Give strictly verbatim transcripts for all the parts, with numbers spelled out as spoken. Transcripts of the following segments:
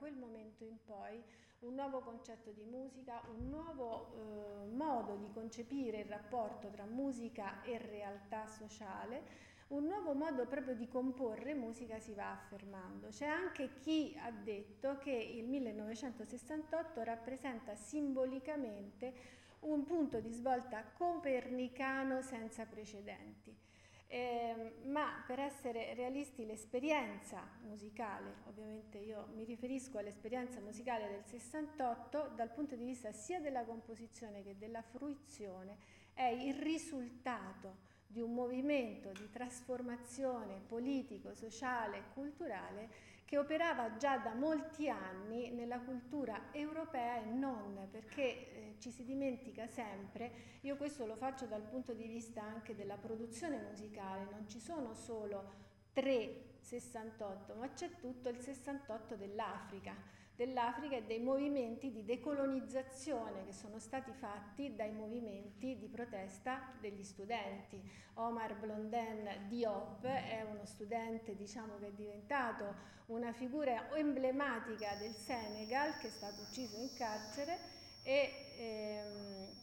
quel momento in poi un nuovo concetto di musica, un nuovo eh, modo di concepire il rapporto tra musica e realtà sociale, un nuovo modo proprio di comporre musica si va affermando. C'è anche chi ha detto che il millenovecentosessantotto rappresenta simbolicamente un punto di svolta copernicano senza precedenti. Eh, ma per essere realisti l'esperienza musicale, ovviamente io mi riferisco all'esperienza musicale del sessantotto, dal punto di vista sia della composizione che della fruizione, è il risultato di un movimento di trasformazione politico, sociale e culturale che operava già da molti anni nella cultura europea e non, perché eh, ci si dimentica sempre, io questo lo faccio dal punto di vista anche della produzione musicale, non ci sono solo tre sessantotto, ma c'è tutto il sessantotto dell'Africa, dell'Africa e dei movimenti di decolonizzazione che sono stati fatti dai movimenti di protesta degli studenti. Omar Blondin Diop è uno studente, diciamo, che è diventato una figura emblematica del Senegal, che è stato ucciso in carcere e ehm,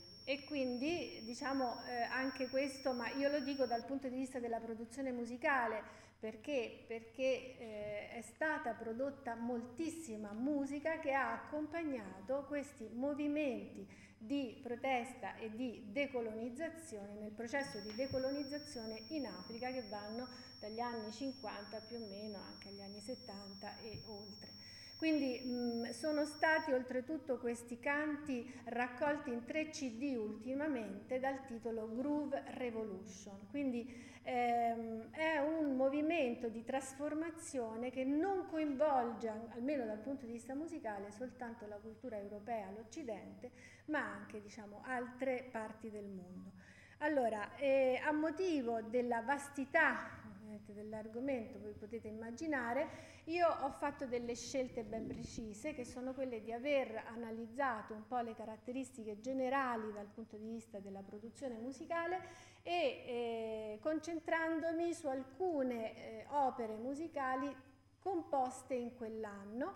E quindi diciamo eh, anche questo, ma io lo dico dal punto di vista della produzione musicale, perché, perché eh, è stata prodotta moltissima musica che ha accompagnato questi movimenti di protesta e di decolonizzazione, nel processo di decolonizzazione in Africa, che vanno dagli anni cinquanta più o meno anche agli anni settanta e oltre. Quindi mh, sono stati oltretutto questi canti raccolti in tre C D ultimamente dal titolo Groove Revolution, quindi ehm, è un movimento di trasformazione che non coinvolge, almeno dal punto di vista musicale, soltanto la cultura europea, l'Occidente, ma anche, diciamo, altre parti del mondo. Allora, eh, a motivo della vastità dell'argomento, voi potete immaginare, io ho fatto delle scelte ben precise, che sono quelle di aver analizzato un po' le caratteristiche generali dal punto di vista della produzione musicale e eh, concentrandomi su alcune eh, opere musicali composte in quell'anno,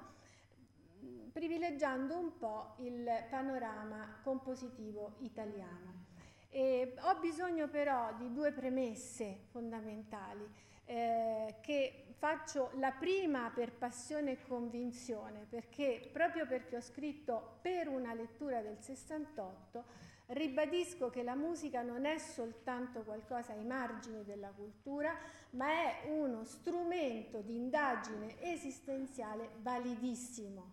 privilegiando un po' il panorama compositivo italiano. E ho bisogno però di due premesse fondamentali, eh, che faccio la prima per passione e convinzione, perché proprio perché ho scritto per una lettura del sessantotto, ribadisco che la musica non è soltanto qualcosa ai margini della cultura, ma è uno strumento di indagine esistenziale validissimo,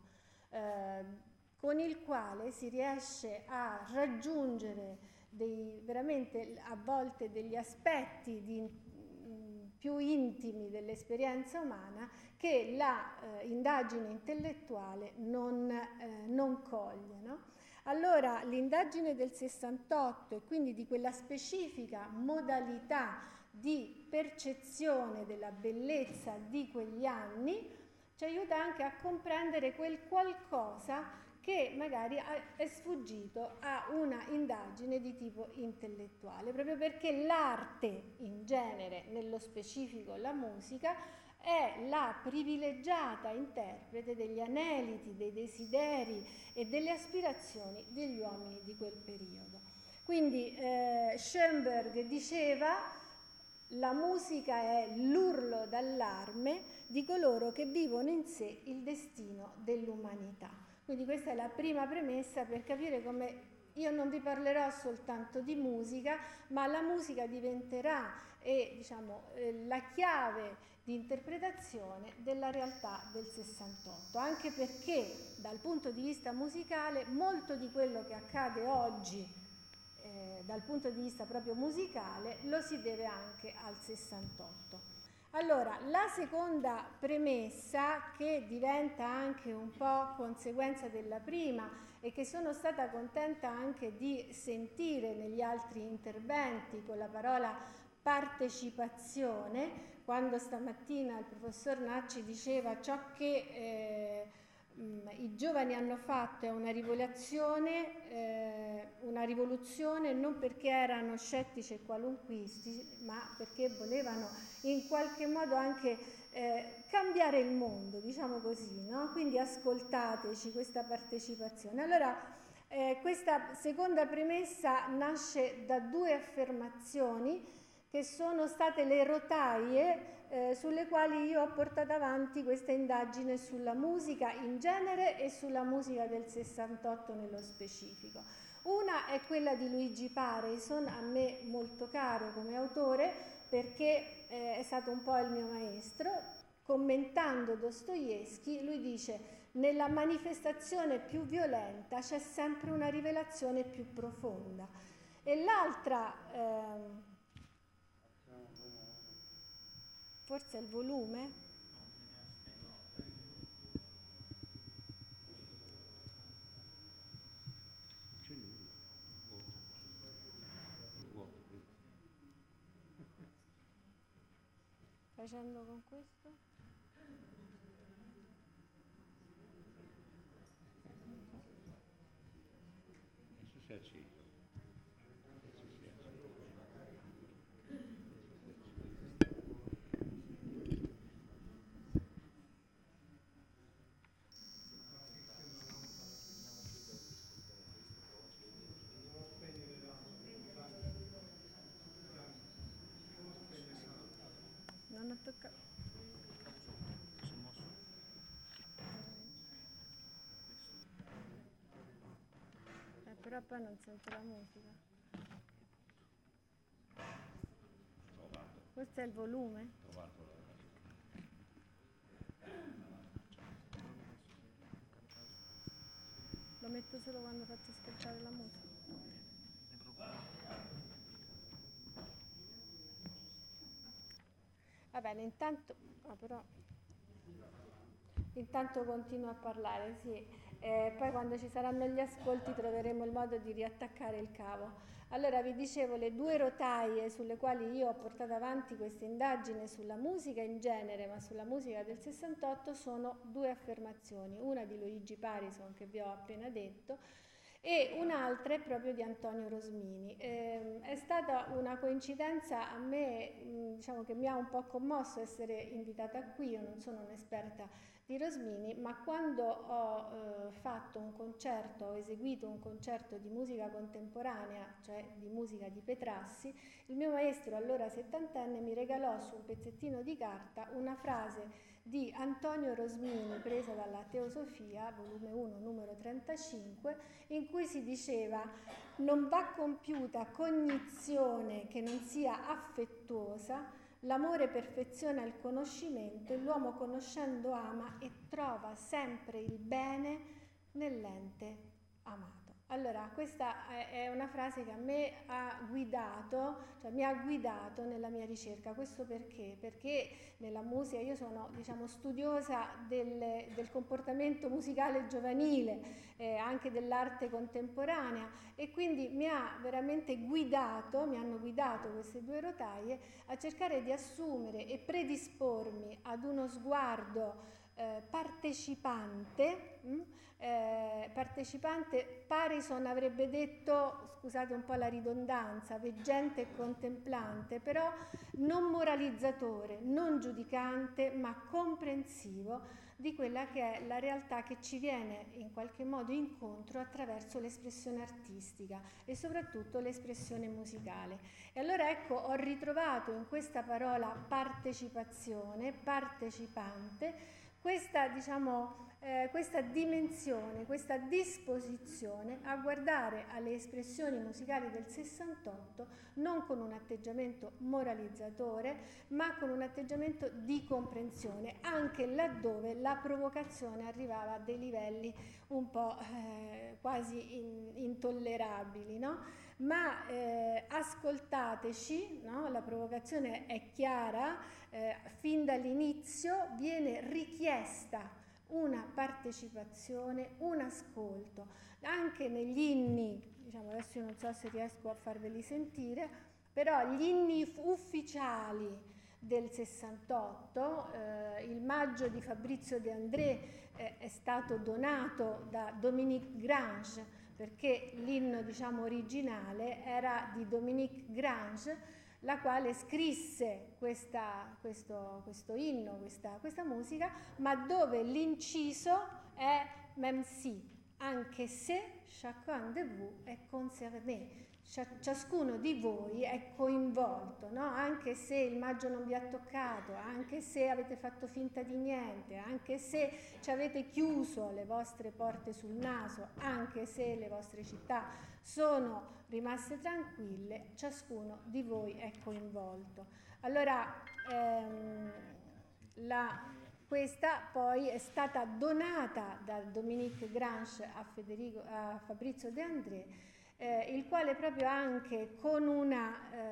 eh, con il quale si riesce a raggiungere dei, veramente a volte degli aspetti di, mh, più intimi dell'esperienza umana che la eh, indagine intellettuale non, eh, non coglie, no? Allora l'indagine del sessantotto e quindi di quella specifica modalità di percezione della bellezza di quegli anni ci aiuta anche a comprendere quel qualcosa che magari è sfuggito a una indagine di tipo intellettuale, proprio perché l'arte in genere, nello specifico la musica, è la privilegiata interprete degli aneliti, dei desideri e delle aspirazioni degli uomini di quel periodo. Quindi eh, Schoenberg diceva: la musica è l'urlo d'allarme di coloro che vivono in sé il destino dell'umanità. Quindi questa è la prima premessa per capire come io non vi parlerò soltanto di musica, ma la musica diventerà eh, diciamo, eh, la chiave di interpretazione della realtà del sessantotto, anche perché dal punto di vista musicale molto di quello che accade oggi Eh, dal punto di vista proprio musicale lo si deve anche al sessantotto. Allora, la seconda premessa, che diventa anche un po' conseguenza della prima e che sono stata contenta anche di sentire negli altri interventi con la parola partecipazione, quando stamattina il professor Nacci diceva ciò che eh, i giovani hanno fatto è una rivoluzione, eh, una rivoluzione non perché erano scettici e qualunquisti, ma perché volevano in qualche modo anche eh, cambiare il mondo, diciamo così, no? Quindi ascoltateci questa partecipazione. Allora, eh, questa seconda premessa nasce da due affermazioni che sono state le rotaie eh, sulle quali io ho portato avanti questa indagine sulla musica in genere e sulla musica del sessantotto nello specifico. Una è quella di Luigi Pareyson, a me molto caro come autore, perché eh, è stato un po' il mio maestro. Commentando Dostoevskij, lui dice: nella manifestazione più violenta c'è sempre una rivelazione più profonda. E l'altra, ehm, forse è il volume? Facendo con questo? Adesso si è acceso. Non ho toccato. Eh, però poi non sento la musica. Questo è il volume? Lo metto solo quando faccio ascoltare la musica. Va bene, intanto, ah, però, intanto continuo a parlare, sì. Eh, poi quando ci saranno gli ascolti troveremo il modo di riattaccare il cavo. Allora vi dicevo, le due rotaie sulle quali io ho portato avanti questa indagine sulla musica in genere, ma sulla musica del sessantotto, sono due affermazioni, una di Luigi Pareyson che vi ho appena detto e un'altra è proprio di Antonio Rosmini. Eh, è stata una coincidenza a me, mh, diciamo, che mi ha un po' commosso essere invitata qui. Io non sono un'esperta di Rosmini, ma quando ho eh, fatto un concerto, ho eseguito un concerto di musica contemporanea, cioè di musica di Petrassi, il mio maestro, allora settantenne, mi regalò su un pezzettino di carta una frase di Antonio Rosmini presa dalla Teosofia, volume uno, numero trentacinque, in cui si diceva: non va compiuta cognizione che non sia affettuosa, l'amore perfeziona il conoscimento e l'uomo conoscendo ama e trova sempre il bene nell'ente amato. Allora, questa è una frase che a me ha guidato, cioè mi ha guidato nella mia ricerca. Questo perché? Perché nella musica io sono, diciamo, studiosa del, del comportamento musicale giovanile, eh, anche dell'arte contemporanea, e quindi mi ha veramente guidato, mi hanno guidato queste due rotaie a cercare di assumere e predispormi ad uno sguardo eh, partecipante. Mh? Eh, partecipante, Pareyson avrebbe detto, scusate un po' la ridondanza, veggente e contemplante, però non moralizzatore, non giudicante, ma comprensivo di quella che è la realtà che ci viene in qualche modo incontro attraverso l'espressione artistica e soprattutto l'espressione musicale. E allora ecco, ho ritrovato in questa parola partecipazione, partecipante, questa, diciamo, eh, questa dimensione, questa disposizione a guardare alle espressioni musicali del sessantotto non con un atteggiamento moralizzatore, ma con un atteggiamento di comprensione, anche laddove la provocazione arrivava a dei livelli un po' eh, quasi in, intollerabili, no? Ma eh, ascoltateci, no? La provocazione è chiara, eh, fin dall'inizio viene richiesta una partecipazione, un ascolto, anche negli inni, diciamo, adesso io non so se riesco a farveli sentire, però gli inni ufficiali del sessantotto, eh, il Maggio di Fabrizio De André eh, è stato donato da Dominique Grange, perché l'inno, diciamo, originale era di Dominique Grange. la quale scrisse questa, questo, questo inno, questa, questa musica, ma dove l'inciso è même si, anche se chacun de vous est concerné. Ciascuno di voi è coinvolto, no? Anche se il maggio non vi ha toccato, anche se avete fatto finta di niente, anche se ci avete chiuso le vostre porte sul naso, anche se le vostre città sono rimaste tranquille, ciascuno di voi è coinvolto. Allora, ehm, la, questa poi è stata donata da Dominique Grange a, Federico, a Fabrizio De André, Eh, il quale proprio anche con una,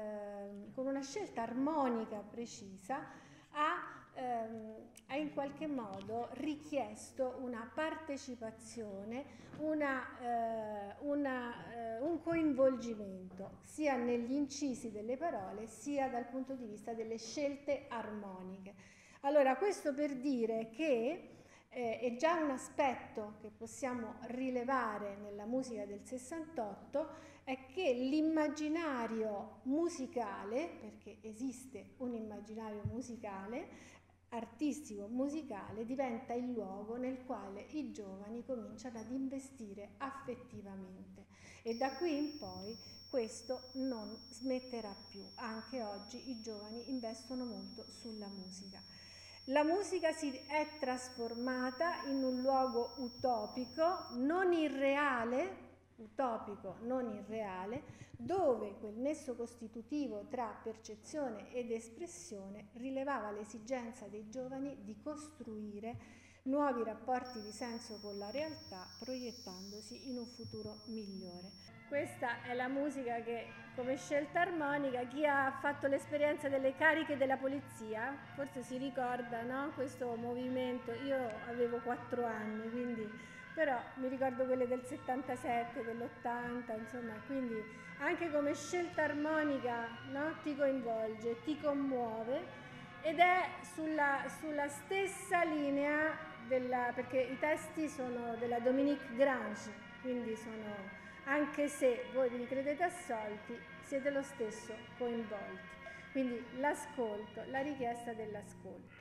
eh, con una scelta armonica precisa ha, ehm, ha in qualche modo richiesto una partecipazione, una, eh, una, eh, un coinvolgimento sia negli incisi delle parole sia dal punto di vista delle scelte armoniche. Allora, questo per dire che Eh, è già un aspetto che possiamo rilevare nella musica del sessantotto, è che l'immaginario musicale, perché esiste un immaginario musicale, artistico musicale, diventa il luogo nel quale i giovani cominciano ad investire affettivamente, e da qui in poi questo non smetterà più. Anche oggi i giovani investono molto sulla musica. La musica si è trasformata in un luogo utopico, non irreale, utopico, non irreale, dove quel nesso costitutivo tra percezione ed espressione rilevava l'esigenza dei giovani di costruire nuovi rapporti di senso con la realtà, proiettandosi in un futuro migliore. Questa è la musica che, come scelta armonica, chi ha fatto l'esperienza delle cariche della polizia forse si ricorda, no? Questo movimento. Io avevo quattro anni, quindi, però mi ricordo quelle del settantasette, dell'ottanta, insomma, quindi anche come scelta armonica, no? Ti coinvolge, ti commuove, ed è sulla, sulla stessa linea della, perché i testi sono della Dominique Grange, quindi sono, anche se voi vi credete assolti, siete lo stesso coinvolti. Quindi l'ascolto, la richiesta dell'ascolto.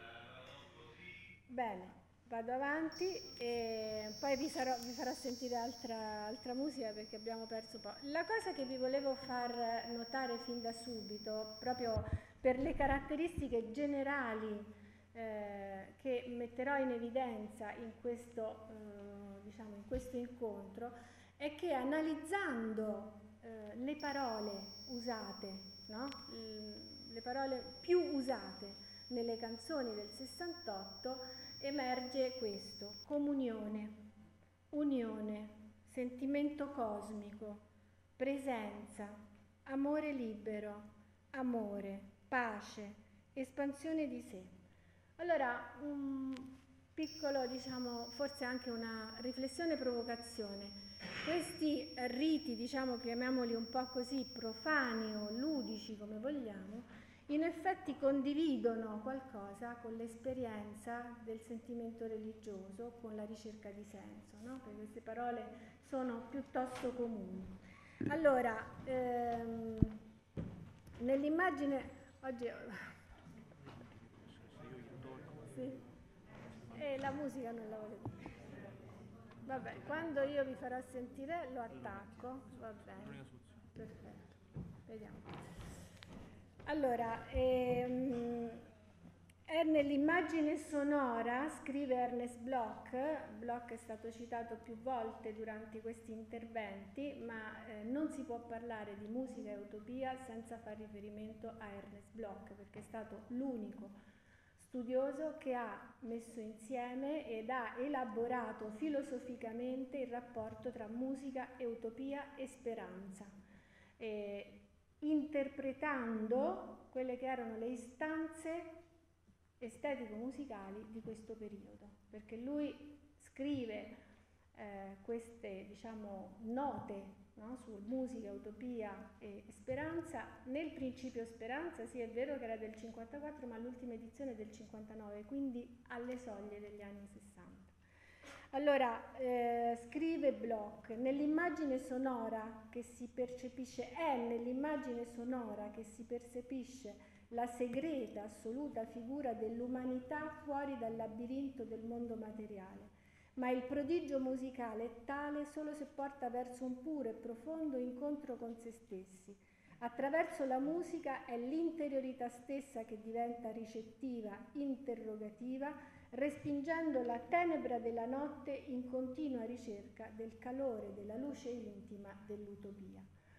Bene, vado avanti e poi vi, sarò, vi farò sentire altra, altra musica, perché abbiamo perso un po'. La cosa che vi volevo far notare fin da subito, proprio per le caratteristiche generali eh, che metterò in evidenza in questo, eh, diciamo, in questo incontro, è che analizzando eh, le parole usate, no? le parole più usate nelle canzoni del sessantotto, emerge questo: comunione, unione, sentimento cosmico, presenza, amore libero, amore, pace, espansione di sé. Allora, un piccolo, diciamo, forse anche una riflessione provocazione. Questi riti, diciamo, chiamiamoli un po' così, profani o ludici, come vogliamo, in effetti condividono qualcosa con l'esperienza del sentimento religioso, con la ricerca di senso, no? Perché queste parole sono piuttosto comuni. Allora, ehm, nell'immagine, oggi... Sì, e la musica non la volevo. Vabbè, quando io vi farò sentire lo attacco, va bene, perfetto, vediamo. Allora, ehm, è nell'immagine sonora, scrive Ernest Bloch. Bloch è stato citato più volte durante questi interventi, ma eh, non si può parlare di musica e utopia senza far riferimento a Ernest Bloch, perché è stato l'unico studioso che ha messo insieme ed ha elaborato filosoficamente il rapporto tra musica e utopia e speranza, eh, interpretando quelle che erano le istanze estetico-musicali di questo periodo, perché lui scrive eh, queste, diciamo, note, no, su musica, utopia e speranza. Nel Principio Speranza, sì, è vero che era del cinquantaquattro, ma l'ultima edizione è del cinquantanove, quindi alle soglie degli anni sessanta. Allora, eh, scrive Bloch, nell'immagine sonora che si percepisce, è nell'immagine sonora che si percepisce la segreta, assoluta figura dell'umanità fuori dal labirinto del mondo materiale. Ma il prodigio musicale è tale solo se porta verso un puro e profondo incontro con se stessi. Attraverso la musica è l'interiorità stessa che diventa ricettiva, interrogativa, respingendo la tenebra della notte in continua ricerca del calore, della luce intima dell'utopia.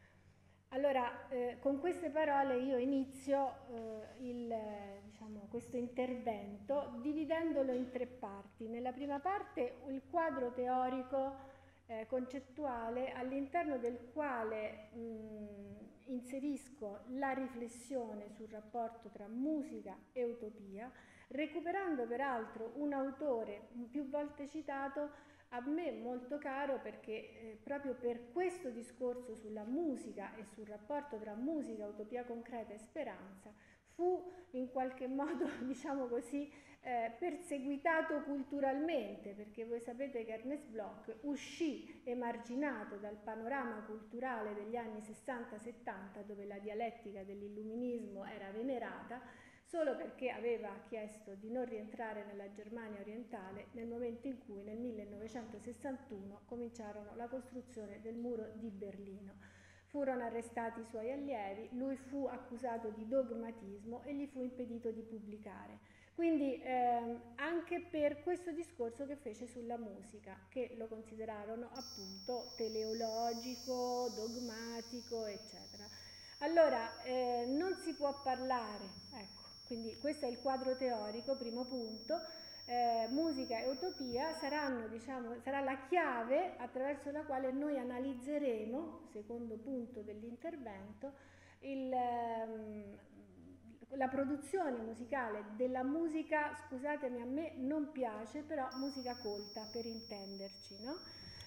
Allora, eh, con queste parole io inizio eh, il, eh, diciamo, questo intervento dividendolo in tre parti. Nella prima parte il quadro teorico eh, concettuale all'interno del quale mh, inserisco la riflessione sul rapporto tra musica e utopia, recuperando peraltro un autore più volte citato, a me molto caro, perché eh, proprio per questo discorso sulla musica e sul rapporto tra musica, utopia concreta e speranza fu in qualche modo, diciamo così, eh, perseguitato culturalmente, perché voi sapete che Ernest Bloch uscì emarginato dal panorama culturale degli anni sessanta settanta, dove la dialettica dell'illuminismo era venerata, solo perché aveva chiesto di non rientrare nella Germania orientale nel momento in cui nel millenovecentosessantuno cominciarono la costruzione del muro di Berlino. Furono arrestati i suoi allievi, lui fu accusato di dogmatismo e gli fu impedito di pubblicare. Quindi ehm, anche per questo discorso che fece sulla musica, che lo considerarono appunto teleologico, dogmatico, eccetera. Allora, eh, non si può parlare, ecco, quindi questo è il quadro teorico, primo punto. Eh, musica e utopia saranno, diciamo, sarà la chiave attraverso la quale noi analizzeremo, secondo punto dell'intervento, il, ehm, la produzione musicale della musica, scusatemi, a me non piace, però musica colta, per intenderci, no?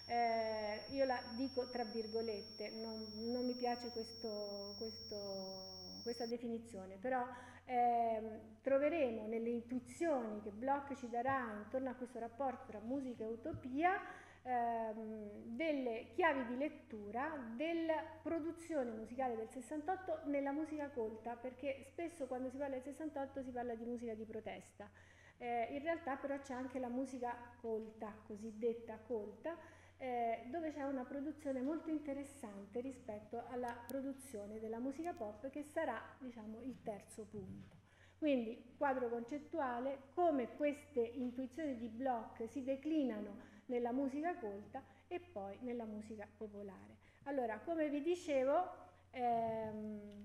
Eh, io la dico tra virgolette, non, non mi piace questo, questo, questa definizione, però eh, troveremo nelle intuizioni che Bloch ci darà intorno a questo rapporto tra musica e utopia ehm, delle chiavi di lettura della produzione musicale del sessantotto nella musica colta, perché spesso quando si parla del sessantotto si parla di musica di protesta. Eh, in realtà però c'è anche la musica colta, cosiddetta colta, Eh, dove c'è una produzione molto interessante rispetto alla produzione della musica pop, che sarà, diciamo, il terzo punto. Quindi, quadro concettuale, come queste intuizioni di Bloch si declinano nella musica colta e poi nella musica popolare. Allora, come vi dicevo, ehm,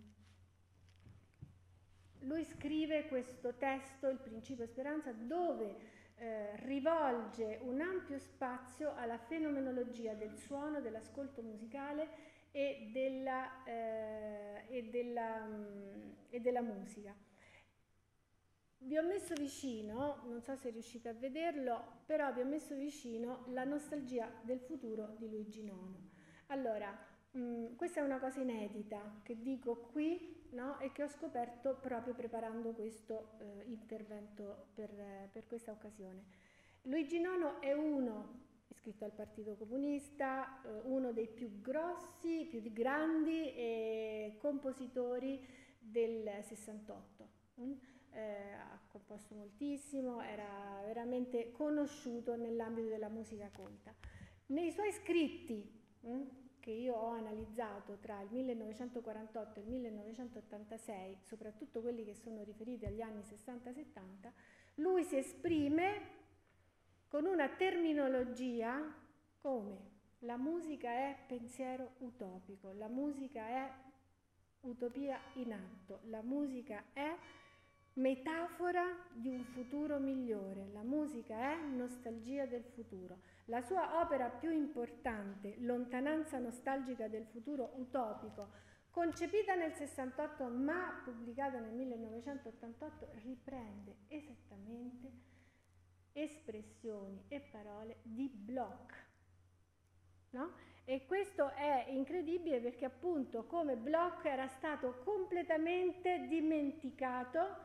lui scrive questo testo, Il principio speranza, dove Eh, rivolge un ampio spazio alla fenomenologia del suono, dell'ascolto musicale e della, eh, e, della, um, e della musica. Vi ho messo vicino, non so se riuscite a vederlo, però vi ho messo vicino La nostalgia del futuro di Luigi Nono. Allora, mh, questa è una cosa inedita che dico qui, no? E che ho scoperto proprio preparando questo eh, intervento per, eh, per questa occasione. Luigi Nono è uno, iscritto al Partito Comunista, eh, uno dei più grossi, più grandi eh, compositori del sessantotto. Mm? Eh, ha composto moltissimo, era veramente conosciuto nell'ambito della musica colta. Nei suoi scritti, mm? che io ho analizzato tra il millenovecentoquarantotto e il millenovecentottantasei, soprattutto quelli che sono riferiti agli anni sessanta settanta, lui si esprime con una terminologia come la musica è pensiero utopico, la musica è utopia in atto, la musica è metafora di un futuro migliore, la musica è nostalgia del futuro. La sua opera più importante, Lontananza nostalgica del futuro utopico, concepita nel sessantotto ma pubblicata nel millenovecentottantotto, riprende esattamente espressioni e parole di Bloch, no? E questo è incredibile perché appunto come Bloch era stato completamente dimenticato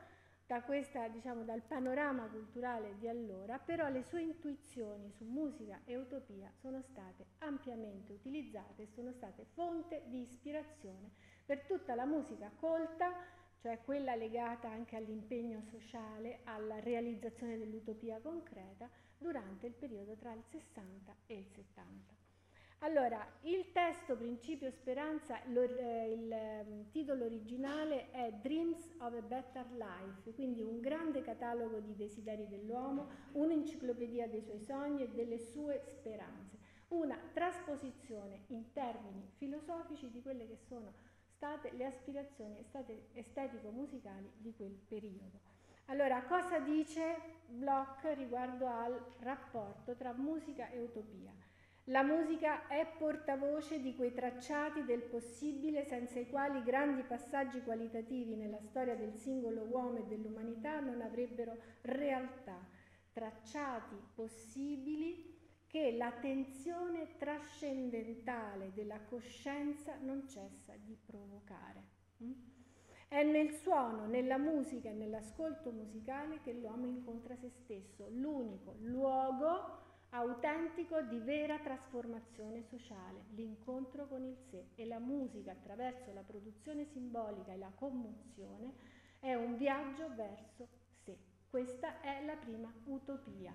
da questa, diciamo, dal panorama culturale di allora, però le sue intuizioni su musica e utopia sono state ampiamente utilizzate e sono state fonte di ispirazione per tutta la musica colta, cioè quella legata anche all'impegno sociale, alla realizzazione dell'utopia concreta, durante il periodo tra il sessanta e il settanta. Allora, il testo Principio Speranza, lo, eh, il eh, titolo originale è Dreams of a Better Life, quindi un grande catalogo di desideri dell'uomo, un'enciclopedia dei suoi sogni e delle sue speranze, una trasposizione in termini filosofici di quelle che sono state le aspirazioni estetico-musicali di quel periodo. Allora, cosa dice Bloch riguardo al rapporto tra musica e utopia? La musica è portavoce di quei tracciati del possibile senza i quali grandi passaggi qualitativi nella storia del singolo uomo e dell'umanità non avrebbero realtà. Tracciati possibili che la tensione trascendentale della coscienza non cessa di provocare. È nel suono, nella musica e nell'ascolto musicale che l'uomo incontra se stesso, l'unico luogo autentico di vera trasformazione sociale, l'incontro con il sé, e la musica attraverso la produzione simbolica e la commozione è un viaggio verso sé. Questa è la prima utopia.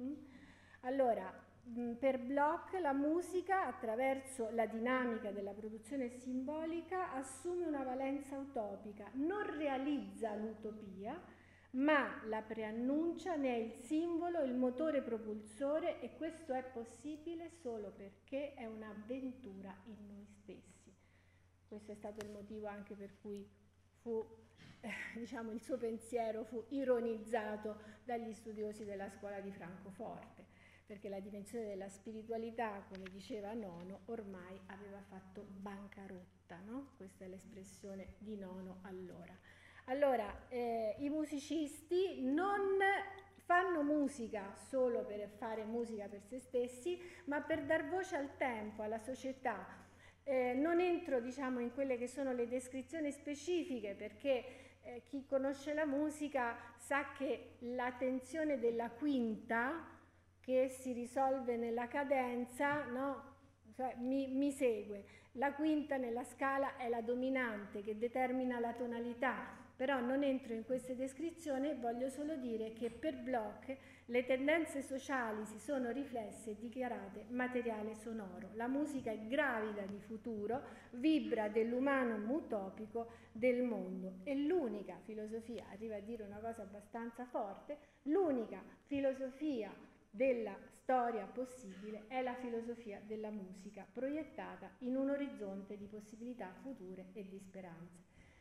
Allora, per Bloch la musica, attraverso la dinamica della produzione simbolica, assume una valenza utopica, non realizza l'utopia, ma la preannuncia, ne è il simbolo, il motore propulsore, e questo è possibile solo perché è un'avventura in noi stessi. Questo è stato il motivo anche per cui fu, eh, diciamo, il suo pensiero fu ironizzato dagli studiosi della scuola di Francoforte, perché la dimensione della spiritualità, come diceva Nono, ormai aveva fatto bancarotta, no? Questa è l'espressione di Nono allora. Allora, eh, i musicisti non fanno musica solo per fare musica per se stessi, ma per dar voce al tempo, alla società. Eh, non entro, diciamo, in quelle che sono le descrizioni specifiche, perché eh, chi conosce la musica sa che la tensione della quinta, che si risolve nella cadenza, no? Cioè, mi, mi segue. La quinta nella scala è la dominante che determina la tonalità. Però non entro in queste descrizioni, voglio solo dire che per Bloch le tendenze sociali si sono riflesse e dichiarate materiale sonoro. La musica è gravida di futuro, vibra dell'umano utopico del mondo. E l'unica filosofia, arriva a dire una cosa abbastanza forte, l'unica filosofia della storia possibile è la filosofia della musica, proiettata in un orizzonte di possibilità future e di speranze.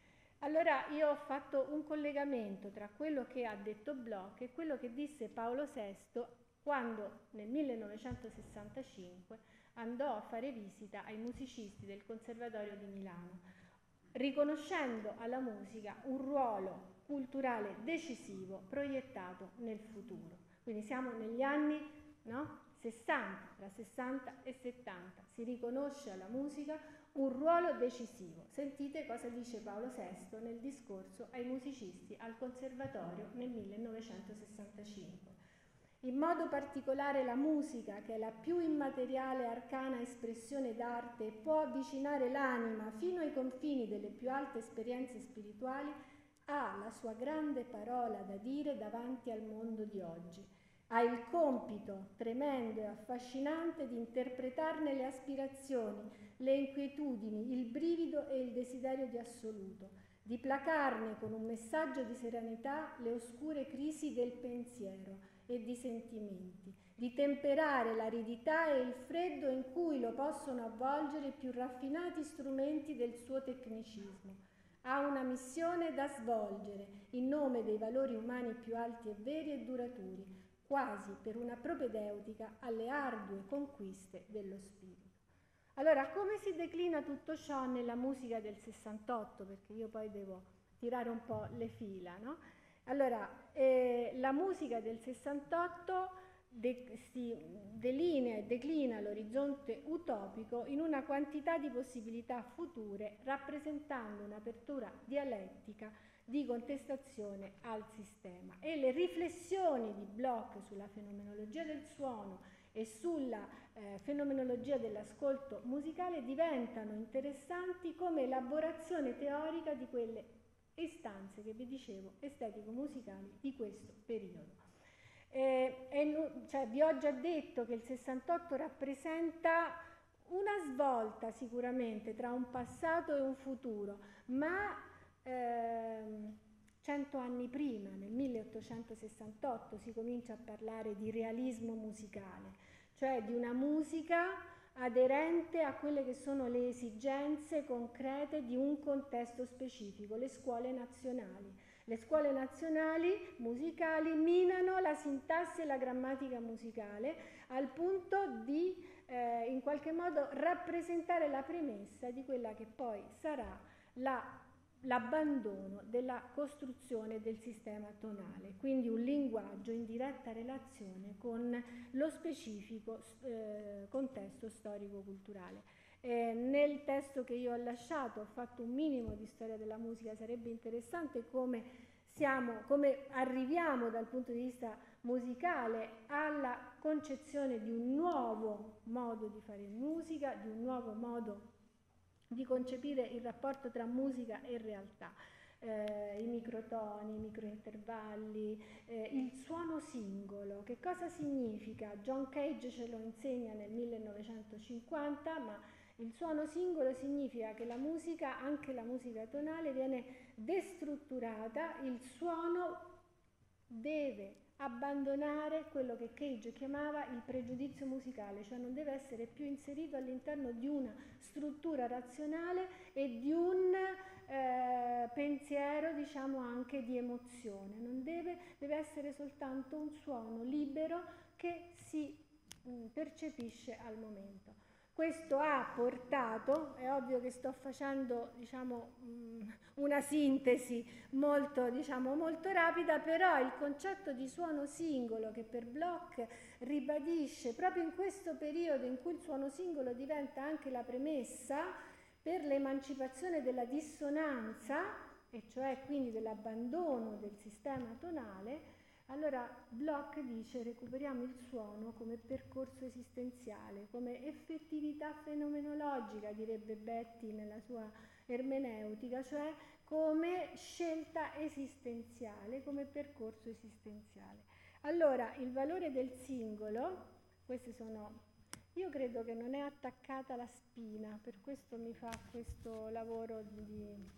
Allora io ho fatto un collegamento tra quello che ha detto Bloch e quello che disse Paolo sesto quando nel millenovecentosessantacinque andò a fare visita ai musicisti del Conservatorio di Milano, riconoscendo alla musica un ruolo culturale decisivo proiettato nel futuro. Quindi siamo negli anni, no? sessanta, tra sessanta e settanta, si riconosce alla musica un ruolo decisivo. Sentite cosa dice Paolo sesto nel discorso ai musicisti al Conservatorio nel millenovecentosessantacinque. In modo particolare la musica, che è la più immateriale e arcana espressione d'arte e può avvicinare l'anima fino ai confini delle più alte esperienze spirituali, ha la sua grande parola da dire davanti al mondo di oggi. Ha il compito tremendo e affascinante di interpretarne le aspirazioni, le inquietudini, il brivido e il desiderio di assoluto, di placarne con un messaggio di serenità le oscure crisi del pensiero e di sentimenti, di temperare l'aridità e il freddo in cui lo possono avvolgere i più raffinati strumenti del suo tecnicismo. Ha una missione da svolgere in nome dei valori umani più alti e veri e duraturi, quasi per una propedeutica alle ardue conquiste dello spirito. Allora, come si declina tutto ciò nella musica del sessantotto? Perché io poi devo tirare un po' le fila, no? Allora, eh, la musica del sessantotto de- si delinea e declina l'orizzonte utopico in una quantità di possibilità future, rappresentando un'apertura dialettica di contestazione al sistema. E le riflessioni di Bloch sulla fenomenologia del suono e sulla eh, fenomenologia dell'ascolto musicale diventano interessanti come elaborazione teorica di quelle istanze che vi dicevo, estetico-musicali di questo periodo. Eh, e, cioè, vi ho già detto che il sessantotto rappresenta una svolta sicuramente tra un passato e un futuro, ma ehm, cento anni prima, nel milleottocentosessantotto, si comincia a parlare di realismo musicale, cioè di una musica aderente a quelle che sono le esigenze concrete di un contesto specifico, le scuole nazionali. Le scuole nazionali musicali minano la sintassi e la grammatica musicale al punto di eh, in qualche modo rappresentare la premessa di quella che poi sarà la, l'abbandono della costruzione del sistema tonale, quindi un linguaggio in diretta relazione con lo specifico eh, contesto storico-culturale. Eh, nel testo che io ho lasciato ho fatto un minimo di storia della musica, sarebbe interessante come, siamo, come arriviamo dal punto di vista musicale alla concezione di un nuovo modo di fare musica, di un nuovo modo di concepire il rapporto tra musica e realtà. Eh, i microtoni, i microintervalli, eh, il suono singolo. Che cosa significa? John Cage ce lo insegna nel millenovecentocinquanta, ma il suono singolo significa che la musica, anche la musica tonale, viene destrutturata, il suono deve abbandonare quello che Cage chiamava il pregiudizio musicale, cioè non deve essere più inserito all'interno di una struttura razionale e di un eh, pensiero, diciamo anche di emozione, non deve, deve essere soltanto un suono libero che si mh, percepisce al momento. Questo ha portato, è ovvio che sto facendo diciamo, una sintesi molto, diciamo, molto rapida, però il concetto di suono singolo che per Bloch ribadisce proprio in questo periodo in cui il suono singolo diventa anche la premessa per l'emancipazione della dissonanza, e cioè quindi dell'abbandono del sistema tonale. Allora Bloch dice recuperiamo il suono come percorso esistenziale, come effettività fenomenologica, direbbe Betti nella sua ermeneutica, cioè come scelta esistenziale, come percorso esistenziale. Allora il valore del singolo, questi sono, io credo che non è attaccata la spina, per questo mi fa questo lavoro di...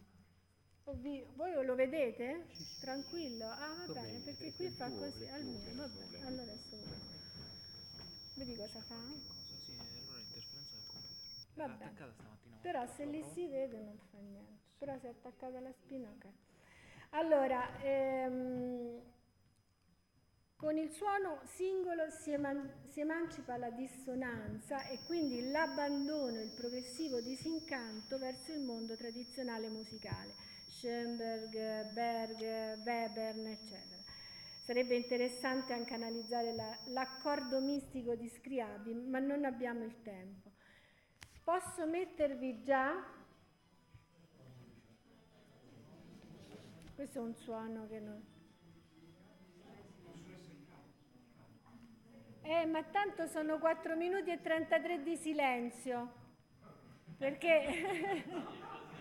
Voi lo vedete? Sì, sì. Tranquillo? Ah, va bene, bene, perché qui fa tuo, così al mio, va bene, allora adesso vedi cosa fa? Che cosa? Sì, allora l'interferenza del computer. Va Era bene. attaccata stamattina. Però se lì si vede non fa niente. Sì. Però se è attaccata alla spina, ok. Allora, ehm, con il suono singolo si, eman- si emancipa la dissonanza e quindi l'abbandono, il progressivo disincanto verso il mondo tradizionale musicale. Schoenberg, Berg, Webern, eccetera. Sarebbe interessante anche analizzare la, l'accordo mistico di Scriabin, ma non abbiamo il tempo. Posso mettervi già? Questo è un suono che non... Eh, ma tanto sono quattro minuti e trentatré di silenzio, perché...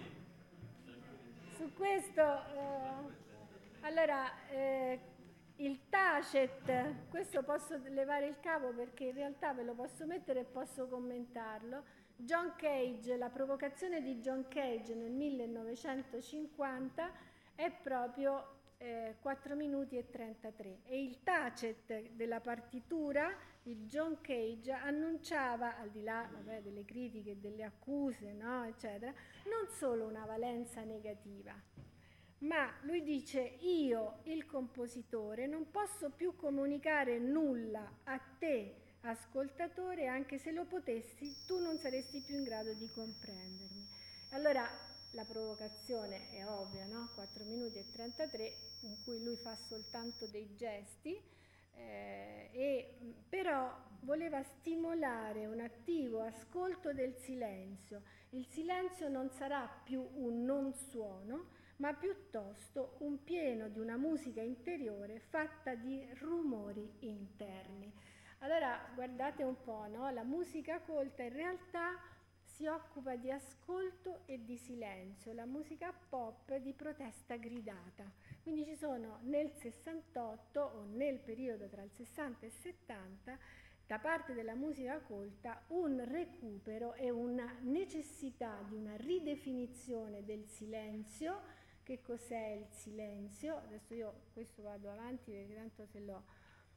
Su questo, eh, allora, eh, il tacet, questo posso levare il capo perché in realtà ve lo posso mettere e posso commentarlo. John Cage, la provocazione di John Cage nel millenovecentocinquanta è proprio eh, quattro minuti e trentatré e il tacet della partitura di John Cage annunciava, al di là vabbè, delle critiche e delle accuse, no, eccetera, non solo una valenza negativa, ma lui dice io, il compositore, non posso più comunicare nulla a te, ascoltatore, anche se lo potessi, tu non saresti più in grado di comprendermi. Allora la provocazione è ovvia, no? quattro minuti e trentatré, in cui lui fa soltanto dei gesti, eh, e, però voleva stimolare un attivo ascolto del silenzio. Il silenzio non sarà più un non suono, ma piuttosto un pieno di una musica interiore fatta di rumori interni. Allora, guardate un po', no? La musica colta in realtà si occupa di ascolto e di silenzio, la musica pop di protesta gridata. Quindi ci sono nel sessantotto o nel periodo tra il sessanta e il settanta da parte della musica colta un recupero e una necessità di una ridefinizione del silenzio. Che cos'è il silenzio? Adesso io questo vado avanti perché tanto se l'ho.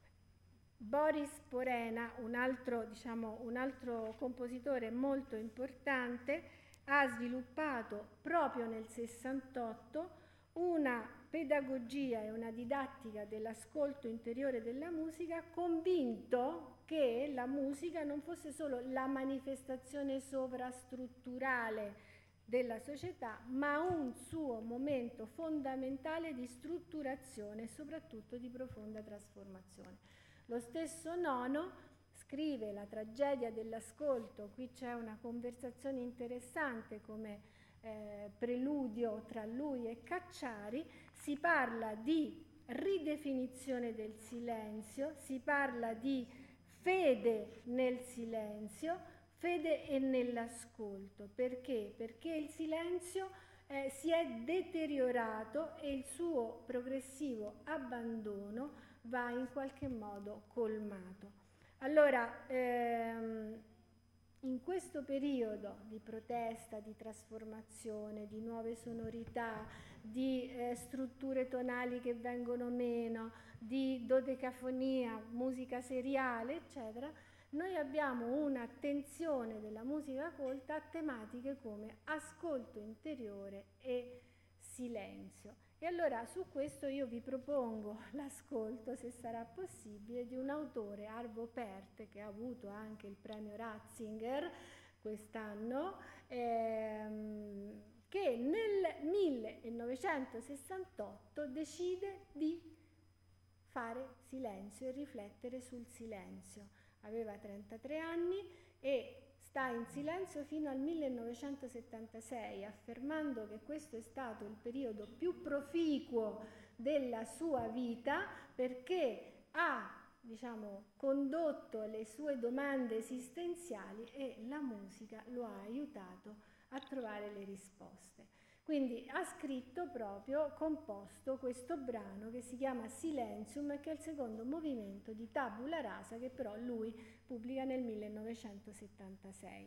Boris Porena, un altro, diciamo, un altro compositore molto importante, ha sviluppato proprio nel sessantotto una pedagogia e una didattica dell'ascolto interiore della musica, convinto che la musica non fosse solo la manifestazione sovrastrutturale della società, ma un suo momento fondamentale di strutturazione e soprattutto di profonda trasformazione. Lo stesso Nono scrive La tragedia dell'ascolto, qui c'è una conversazione interessante come eh, preludio tra lui e Cacciari, si parla di ridefinizione del silenzio, si parla di fede nel silenzio, fede e nell'ascolto. Perché? Perché il silenzio eh, si è deteriorato e il suo progressivo abbandono va in qualche modo colmato. Allora, ehm, in questo periodo di protesta, di trasformazione, di nuove sonorità, di eh, strutture tonali che vengono meno, di dodecafonia, musica seriale, eccetera, noi abbiamo un'attenzione della musica colta a tematiche come ascolto interiore e silenzio. E allora su questo io vi propongo l'ascolto, se sarà possibile, di un autore, Arvo Pärt, che ha avuto anche il premio Ratzinger quest'anno, ehm, che nel millenovecentosessantotto decide di fare silenzio e riflettere sul silenzio. Aveva trentatré anni e sta in silenzio fino al millenovecentosettantasei, affermando che questo è stato il periodo più proficuo della sua vita perché ha, diciamo, condotto le sue domande esistenziali e la musica lo ha aiutato a trovare le risposte. Quindi ha scritto proprio, composto questo brano che si chiama Silenzium e che è il secondo movimento di Tabula Rasa, che però lui pubblica nel millenovecentosettantasei.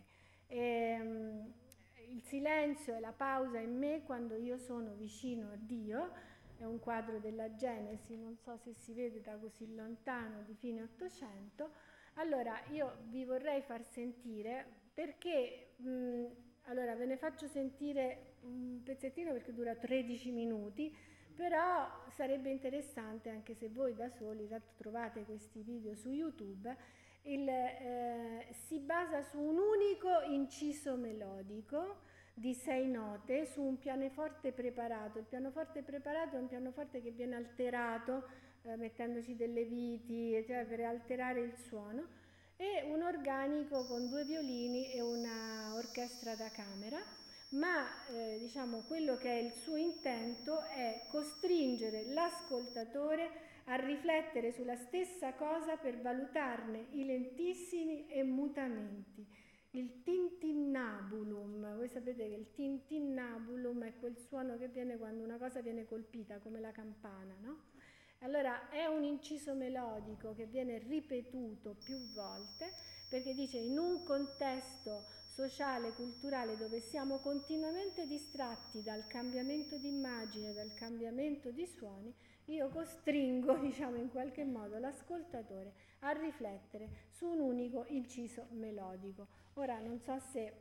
E, um, il silenzio è la pausa in me quando io sono vicino a Dio, è un quadro della Genesi, non so se si vede da così lontano, di fine Ottocento. Allora io vi vorrei far sentire perché... Mh, allora ve ne faccio sentire un pezzettino perché dura tredici minuti, però sarebbe interessante anche se voi da soli, tanto trovate questi video su YouTube, il, eh, si basa su un unico inciso melodico di sei note su un pianoforte preparato. Il pianoforte preparato è un pianoforte che viene alterato eh, mettendoci delle viti, cioè per alterare il suono, e un organico con due violini e una orchestra da camera, ma eh, diciamo quello che è il suo intento è costringere l'ascoltatore a riflettere sulla stessa cosa per valutarne i lentissimi e mutamenti. Il tintinnabulum, voi sapete che il tintinnabulum è quel suono che viene quando una cosa viene colpita, come la campana, no? Allora è un inciso melodico che viene ripetuto più volte perché dice in un contesto sociale, culturale dove siamo continuamente distratti dal cambiamento di immagine, dal cambiamento di suoni, io costringo, diciamo in qualche modo, l'ascoltatore a riflettere su un unico inciso melodico. Ora non so se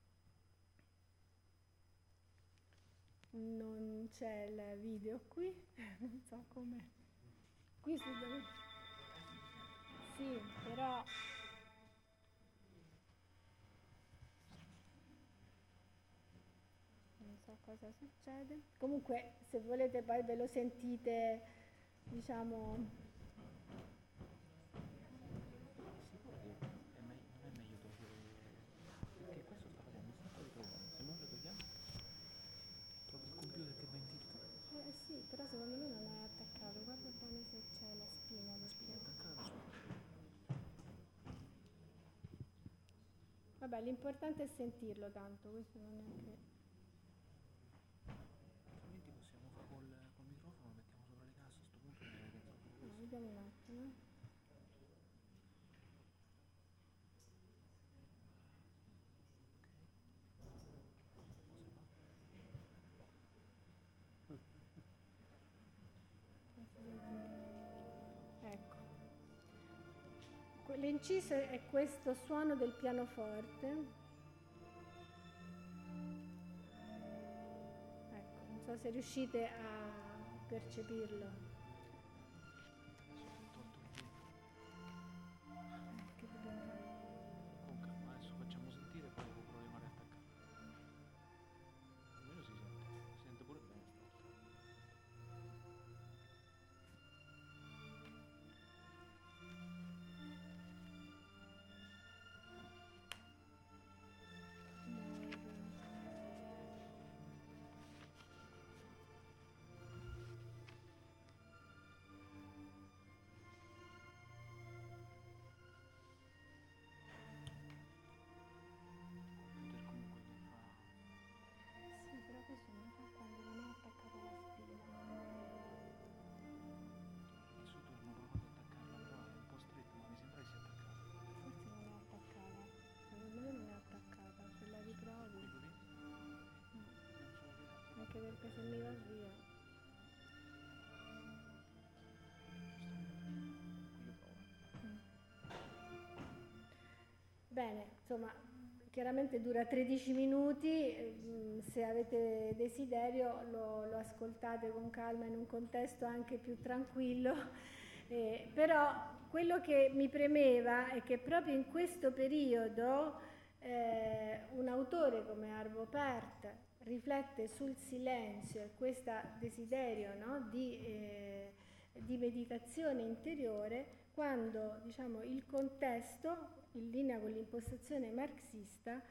non c'è il video qui, non so com'è. Qui si deve... Sì, però... Non so cosa succede. Comunque, se volete poi ve lo sentite, diciamo... Perché questo sta facendo un sacco di problemi. Se non lo togliamo, trovo il computer che ventila. Vabbè, l'importante è sentirlo tanto, questo non è che... Altrimenti possiamo fare col, col microfono, lo mettiamo sopra le casse a sto punto. E No, vediamo un attimo. Ecco. L'inciso è questo suono del pianoforte. Ecco, non so se riuscite a percepirlo. Che dobbiamo fare? con calma, adesso facciamo sentire e poi dopo proviamo a riattaccare. Almeno si sente, si sente pure bene stavolta. Computer comunque che fa. Sì, però questo non fa quando non è attaccato alla spina. Adesso torno provando ad attaccarla, però è un po' stretta, ma mi sembra che sia attaccata. Forse non è attaccata. Secondo me non è attaccata. Se la riprovi. Quello lì? Mm. Non so che è. Anche perché se mi va via. Io provo. Mm. Bene, insomma, chiaramente dura tredici minuti, ehm, se avete desiderio lo, lo ascoltate con calma in un contesto anche più tranquillo, eh, però quello che mi premeva è che proprio in questo periodo eh, un autore come Arvo Pärt riflette sul silenzio e questo desiderio, no, di, eh, di meditazione interiore, quando, diciamo, il contesto, in linea con l'impostazione marxista,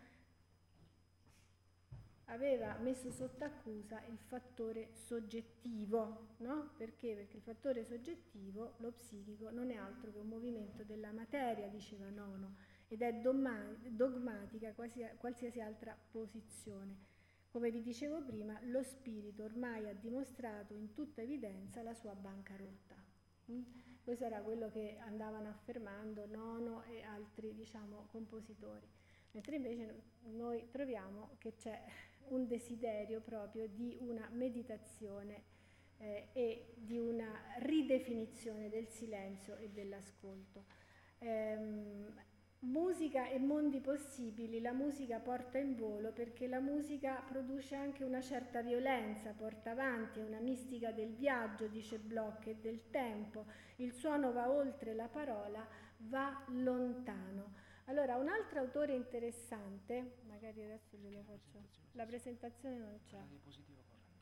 aveva messo sotto accusa il fattore soggettivo, no? Perché? Perché il fattore soggettivo, lo psichico, non è altro che un movimento della materia, diceva Nono, ed è dogma- dogmatica quasi, qualsiasi altra posizione. Come vi dicevo prima, lo spirito ormai ha dimostrato in tutta evidenza la sua bancarotta. Mm? Questo era quello che andavano affermando Nono e altri, diciamo, compositori. Mentre invece noi troviamo che c'è un desiderio proprio di una meditazione eh, e di una ridefinizione del silenzio e dell'ascolto. Ehm, musica e mondi possibili, la musica porta in volo perché la musica produce anche una certa violenza, porta avanti, è una mistica del viaggio, dice Bloch, e del tempo. Il suono va oltre la parola, va lontano. Allora, un altro autore interessante, magari adesso glielo faccio, la presentazione non c'è. La diapositiva corrente.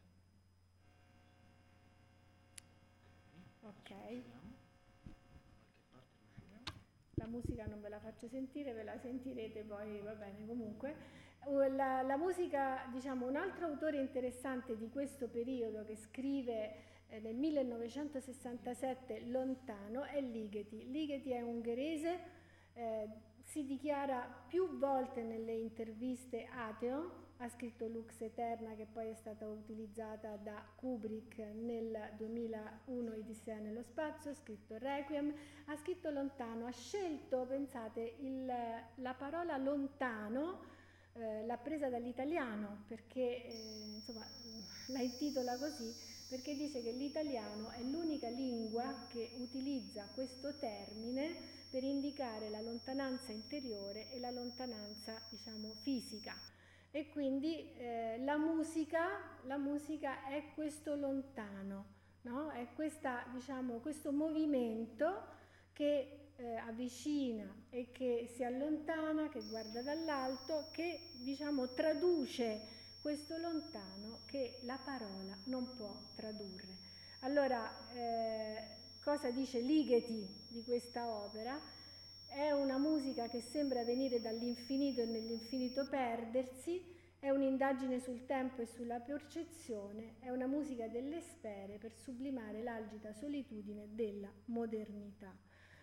Ok. Vediamo. Qualche parte riusciremo. La musica non ve la faccio sentire, ve la sentirete poi, va bene, comunque. La, la musica, diciamo, un altro autore interessante di questo periodo che scrive eh, nel millenovecentosessantasette Lontano è Ligeti. Ligeti è ungherese, eh, si dichiara più volte nelle interviste ateo, ha scritto Lux Eterna che poi è stata utilizzata da Kubrick nel duemilauno Odissea nello spazio, ha scritto Requiem, ha scritto Lontano, ha scelto, pensate, il, la parola lontano, eh, l'ha presa dall'italiano perché, eh, insomma, la intitola così perché dice che l'italiano è l'unica lingua che utilizza questo termine per indicare la lontananza interiore e la lontananza, diciamo, fisica. E quindi eh, la musica, la musica è questo lontano, no? È questa, diciamo, questo movimento che eh, avvicina e che si allontana, che guarda dall'alto, che, diciamo, traduce questo lontano che la parola non può tradurre. Allora, eh, cosa dice Ligeti di questa opera? È una musica che sembra venire dall'infinito e nell'infinito perdersi, è un'indagine sul tempo e sulla percezione, è una musica delle sfere per sublimare l'algida solitudine della modernità.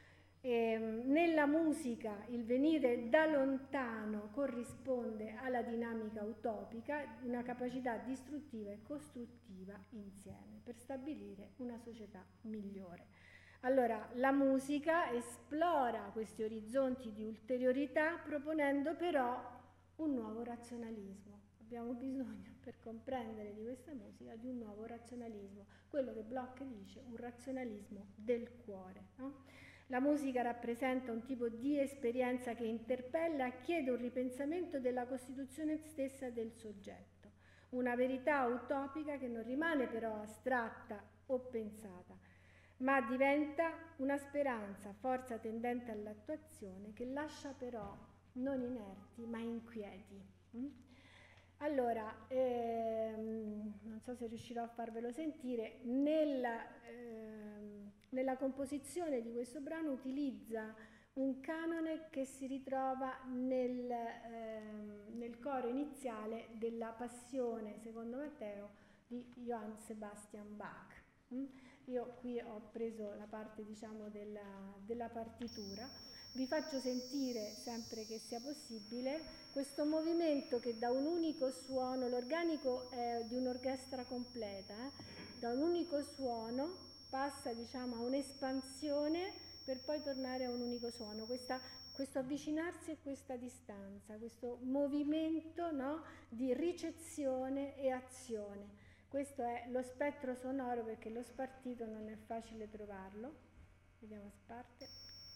E, nella musica il venire da lontano corrisponde alla dinamica utopica, una capacità distruttiva e costruttiva insieme per stabilire una società migliore. Allora, la musica esplora questi orizzonti di ulteriorità proponendo però un nuovo razionalismo. Abbiamo bisogno, per comprendere di questa musica, di un nuovo razionalismo, quello che Bloch dice, un razionalismo del cuore, no? La musica rappresenta un tipo di esperienza che interpella e chiede un ripensamento della costituzione stessa del soggetto, una verità utopica che non rimane però astratta o pensata, ma diventa una speranza, forza tendente all'attuazione, che lascia però non inerti ma inquieti. Mm? Allora, ehm, non so se riuscirò a farvelo sentire, nella, ehm, nella composizione di questo brano utilizza un canone che si ritrova nel, ehm, nel coro iniziale della Passione secondo Matteo di Johann Sebastian Bach. Mm? Io qui ho preso la parte, diciamo, della, della partitura. Vi faccio sentire, sempre che sia possibile, questo movimento che da un unico suono, l'organico è di un'orchestra completa, eh, da un unico suono passa, diciamo, a un'espansione per poi tornare a un unico suono, questa, questo avvicinarsi e questa distanza, questo movimento, no, di ricezione e azione. Questo è lo spettro sonoro, perché lo spartito non è facile trovarlo. Vediamo se parte.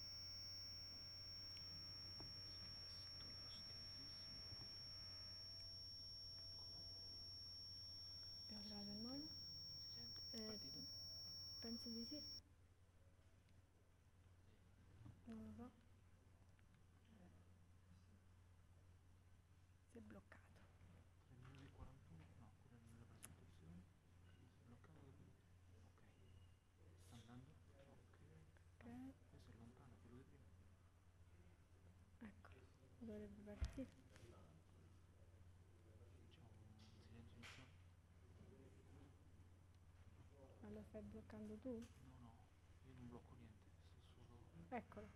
Abbiamo trovato il modo? Eh, penso di sì. Non lo so. Si è bloccato. tre minuti e quarantuno? No, pure nella presentazione. Bloccato. Ok. Sta andando? Ok. Ok. Questo è lontano, quello di prima. Ecco, dovrebbe partire. Diciamo un silenzio iniziale. Ma lo stai bloccando tu? No, no, io non blocco niente, sto solo... Eccolo.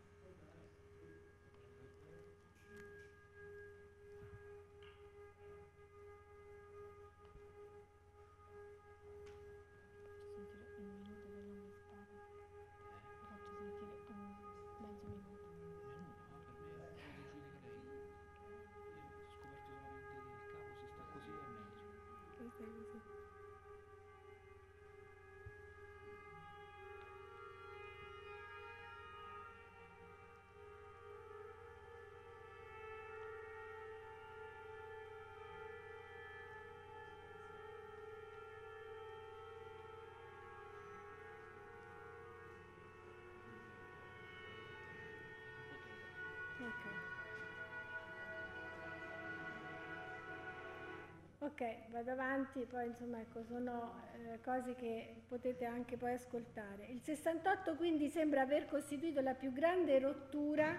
Faccio sentire un minuto per non mi sparo. Lo faccio sentire un mezzo minuto. Minuto, no? Per me lo giudica lei. Io ho scoperto solamente il capo, se sta così è meglio. Questo è così. Ok. Ok, vado avanti, poi insomma ecco, sono eh, cose che potete anche poi ascoltare. Il sessantotto quindi sembra aver costituito la più grande rottura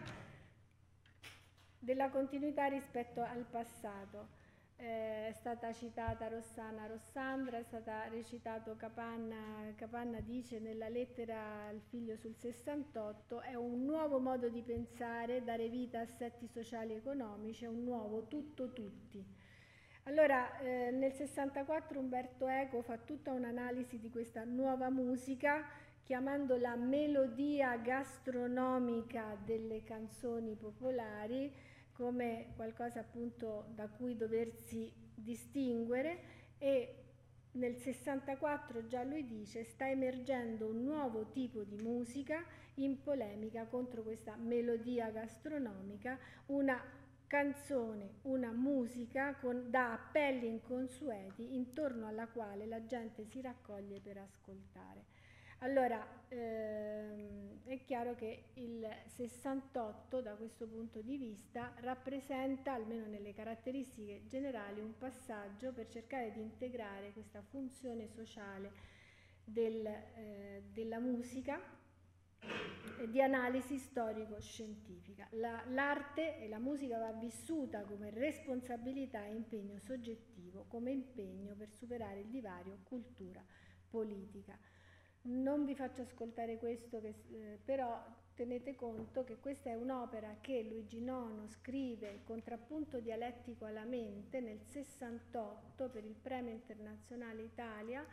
della continuità rispetto al passato. Eh, è stata citata Rossana Rossandra, è stata recitato Capanna, Capanna dice nella lettera al figlio sul sessantotto, è un nuovo modo di pensare, dare vita a assetti sociali e economici, è un nuovo tutto tutti. Allora, eh, nel sessantaquattro Umberto Eco fa tutta un'analisi di questa nuova musica, chiamandola melodia gastronomica delle canzoni popolari, come qualcosa appunto da cui doversi distinguere, e nel sessantaquattro già lui dice sta emergendo un nuovo tipo di musica in polemica contro questa melodia gastronomica, una canzone, una musica con, da appelli inconsueti intorno alla quale la gente si raccoglie per ascoltare. Allora, ehm, è chiaro che il sessantotto da questo punto di vista rappresenta, almeno nelle caratteristiche generali, un passaggio per cercare di integrare questa funzione sociale del, eh, della musica e di analisi storico-scientifica. La, l'arte e la musica va vissuta come responsabilità e impegno soggettivo, come impegno per superare il divario cultura-politica. Non vi faccio ascoltare questo, che, eh, però tenete conto che questa è un'opera che Luigi Nono scrive, il contrappunto dialettico alla mente, nel sessantotto per il Premio Internazionale Italia,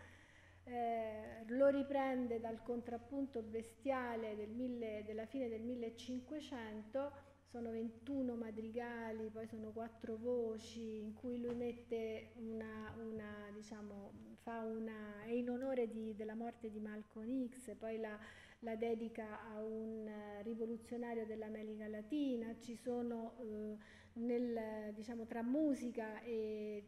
eh, lo riprende dal contrappunto bestiale del mille, della fine del millecinquecento, sono ventuno madrigali, poi sono quattro voci in cui lui mette una, una diciamo, fa una, è in onore di, della morte di Malcolm X, poi la, la dedica a un uh, rivoluzionario dell'America Latina, ci sono uh, nel, diciamo, tra musica e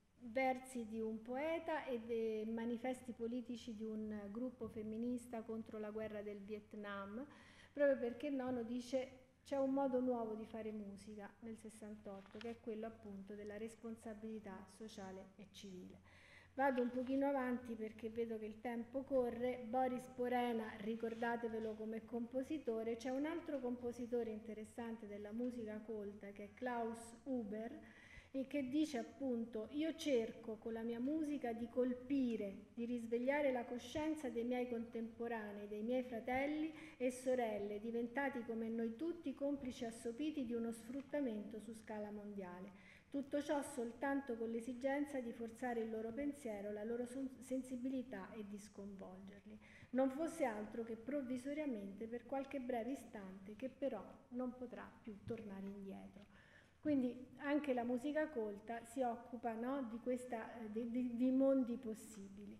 versi di un poeta e dei manifesti politici di un gruppo femminista contro la guerra del Vietnam, proprio perché Nono dice c'è un modo nuovo di fare musica nel sessantotto, che è quello appunto della responsabilità sociale e civile. Vado un pochino avanti perché vedo che il tempo corre. Boris Porena, ricordatevelo come compositore. C'è un altro compositore interessante della musica colta che è Klaus Huber, e che dice appunto: io cerco con la mia musica di colpire, di risvegliare la coscienza dei miei contemporanei, dei miei fratelli e sorelle, diventati come noi tutti complici assopiti di uno sfruttamento su scala mondiale. Tutto ciò soltanto con l'esigenza di forzare il loro pensiero, la loro sensibilità e di sconvolgerli. Non fosse altro che provvisoriamente per qualche breve istante che però non potrà più tornare indietro. Quindi anche la musica colta si occupa, no, di, questa, di, di, di mondi possibili.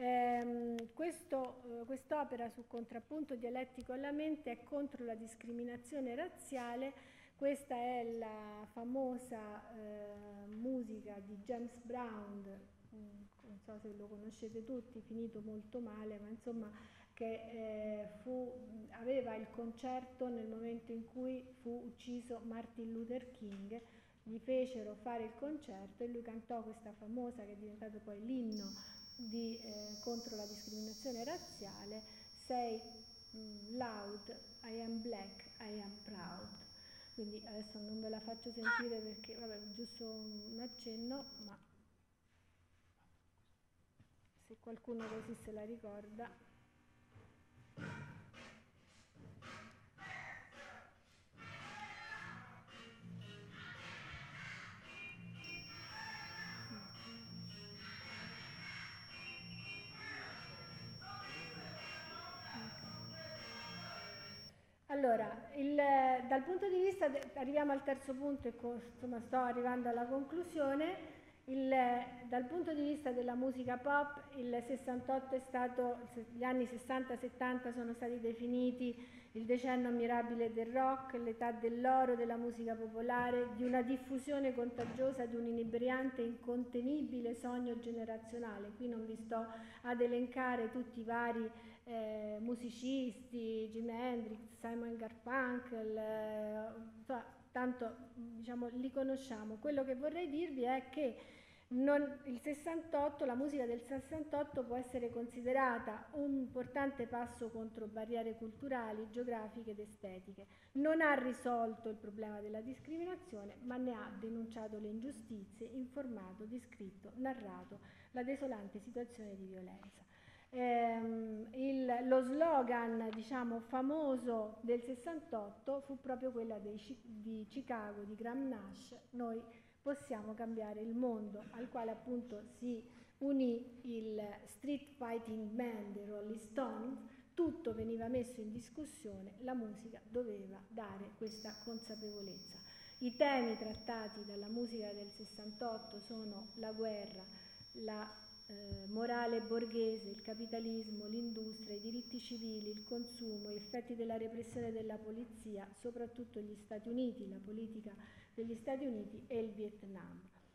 Ehm, questo, eh, quest'opera su contrappunto dialettico alla mente è contro la discriminazione razziale. Questa è la famosa eh, musica di James Brown, mh, non so se lo conoscete tutti, finito molto male, ma insomma che eh, fu, aveva il concerto nel momento in cui fu ucciso Martin Luther King, gli fecero fare il concerto e lui cantò questa famosa, che è diventato poi l'inno di, eh, contro la discriminazione razziale, Say mm, loud, I am black, I am proud. Quindi adesso non ve la faccio sentire perché, vabbè, giusto un accenno, ma se qualcuno così se la ricorda. Allora, il, dal punto di vista, de, arriviamo al terzo punto e co, insomma sto arrivando alla conclusione. Il, dal punto di vista della musica pop, il sessantotto è stato, gli anni sessanta settanta sono stati definiti il decennio mirabile del rock, l'età dell'oro della musica popolare, di una diffusione contagiosa di un inebriante e incontenibile sogno generazionale. Qui non vi sto ad elencare tutti i vari eh, musicisti, Jimi Hendrix, Simon Garfunkel, eh, insomma, tanto diciamo li conosciamo. Quello che vorrei dirvi è che non, il sessantotto, la musica del sessantotto può essere considerata un importante passo contro barriere culturali, geografiche ed estetiche. Non ha risolto il problema della discriminazione, ma ne ha denunciato le ingiustizie, informato, descritto, narrato la desolante situazione di violenza. Eh, il, lo slogan, diciamo, famoso del sessantotto fu proprio quella dei, di Chicago, di Graham Nash: noi possiamo cambiare il mondo, al quale appunto si unì il Street Fighting Band dei Rolling Stones. Tutto veniva messo in discussione, la musica doveva dare questa consapevolezza. I temi trattati dalla musica del sessantotto sono la guerra, la Eh, morale borghese, il capitalismo, l'industria, i diritti civili, il consumo, gli effetti della repressione della polizia, soprattutto gli Stati Uniti, la politica degli Stati Uniti e il Vietnam.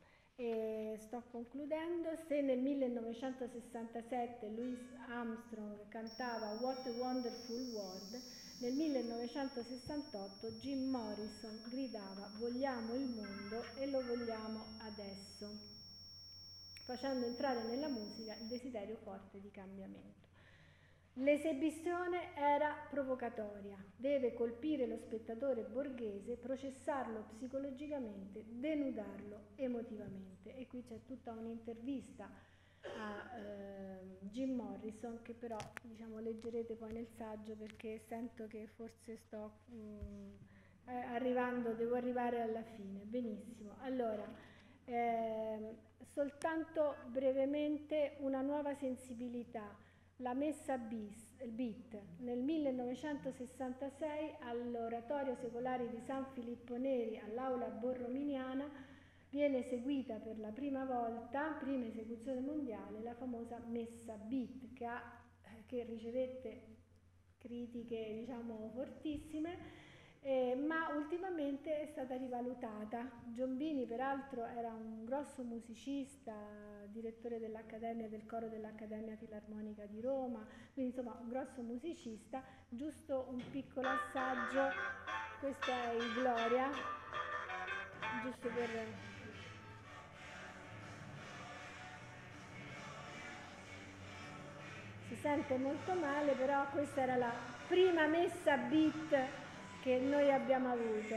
E sto concludendo. Se nel millenovecentosessantasette Louis Armstrong cantava What a Wonderful World, nel millenovecentosessantotto Jim Morrison gridava vogliamo il mondo e lo vogliamo adesso, facendo entrare nella musica il desiderio forte di cambiamento. L'esibizione era provocatoria, deve colpire lo spettatore borghese, processarlo psicologicamente, denudarlo emotivamente. E qui c'è tutta un'intervista a eh, Jim Morrison, che però diciamo leggerete poi nel saggio, perché sento che forse sto mh, arrivando, devo arrivare alla fine. Benissimo, allora eh, soltanto brevemente una nuova sensibilità, la messa bis, il beat, nel millenovecentosessantasei all'Oratorio Secolare di San Filippo Neri all'Aula Borrominiana viene eseguita per la prima volta, prima esecuzione mondiale, la famosa messa beat, che, ha, che ricevette critiche diciamo fortissime, eh, ma ultimamente è stata rivalutata. Giombini peraltro era un grosso musicista, direttore dell'Accademia, del coro dell'Accademia Filarmonica di Roma, quindi insomma un grosso musicista. Giusto un piccolo assaggio, questo è il Gloria, giusto per... si sente molto male, però questa era la prima messa beat che noi abbiamo avuto.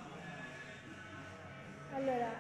Allora,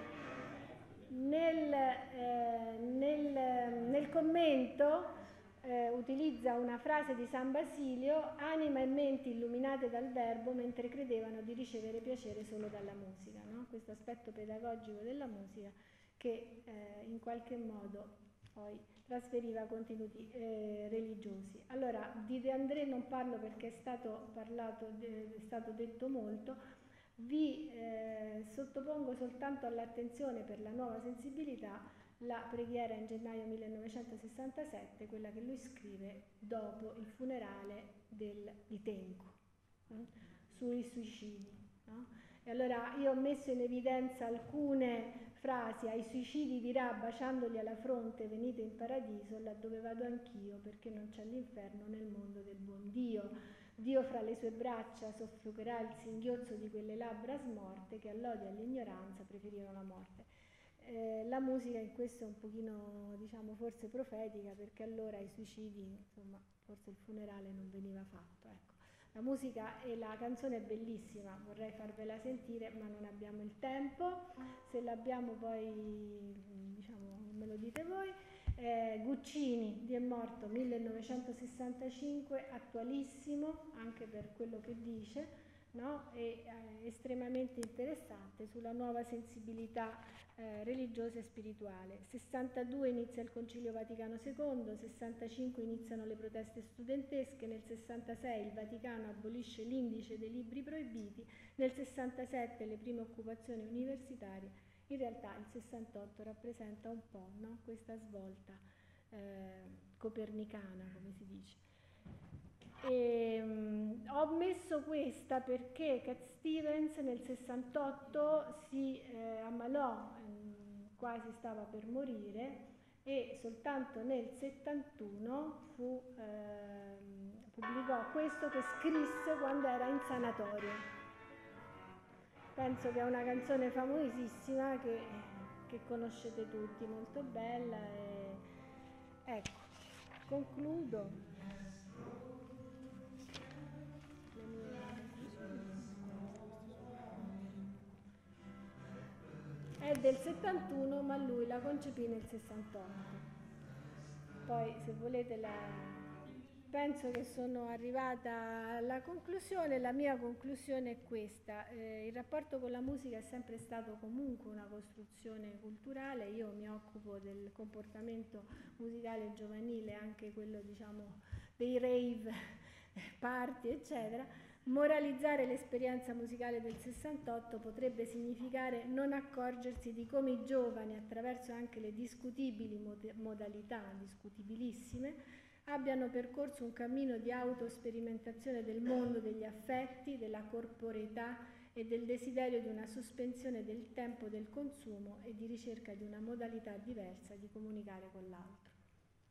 nel, eh, nel, nel commento eh, utilizza una frase di San Basilio: anima e menti illuminate dal verbo mentre credevano di ricevere piacere solo dalla musica, no? Questo aspetto pedagogico della musica che eh, in qualche modo poi trasferiva contenuti eh, religiosi. Allora, di De André non parlo perché è stato parlato, è stato detto molto. Vi eh, sottopongo soltanto all'attenzione per la nuova sensibilità la preghiera in gennaio millenovecentosessantasette, quella che lui scrive dopo il funerale del, di Tenco, eh, sui suicidi, no? E allora io ho messo in evidenza alcune frasi: ai suicidi dirà baciandoli alla fronte venite in paradiso, laddove vado anch'io perché non c'è l'inferno nel mondo del buon Dio. Dio fra le sue braccia soffocherà il singhiozzo di quelle labbra smorte che all'odio e all'ignoranza preferirono la morte. Eh, la musica in questo è un pochino, diciamo, forse profetica, perché allora ai suicidi, insomma, forse il funerale non veniva fatto, ecco. La musica e la canzone è bellissima, vorrei farvela sentire, ma non abbiamo il tempo. Se l'abbiamo poi, diciamo, me lo dite voi. Eh, Guccini, Dio è morto, millenovecentosessantacinque, attualissimo anche per quello che dice, no? E eh, estremamente interessante sulla nuova sensibilità eh, religiosa e spirituale. sessantadue inizia il Concilio Vaticano secondo, sessantacinque iniziano le proteste studentesche, nel sessantasei il Vaticano abolisce l'indice dei libri proibiti, nel sessantasette le prime occupazioni universitarie. In realtà il sessantotto rappresenta un po', no? Questa svolta eh, copernicana, come si dice. E, um, ho messo questa perché Cat Stevens nel sessantotto si eh, ammalò, um, quasi stava per morire, e soltanto nel settantuno fu, eh, pubblicò questo che scrisse quando era in sanatorio. Penso che è una canzone famosissima che, che conoscete tutti, molto bella. E... ecco, concludo. È del settantuno, ma lui la concepì nel sessantotto. Poi, se volete, la... penso che sono arrivata alla conclusione. La mia conclusione è questa: eh, il rapporto con la musica è sempre stato comunque una costruzione culturale. Io mi occupo del comportamento musicale giovanile, anche quello, diciamo, dei rave party, eccetera. Moralizzare l'esperienza musicale del sessantotto potrebbe significare non accorgersi di come i giovani, attraverso anche le discutibili mod- modalità, discutibilissime, abbiano percorso un cammino di autosperimentazione del mondo degli affetti, della corporeità e del desiderio di una sospensione del tempo del consumo e di ricerca di una modalità diversa di comunicare con l'altro.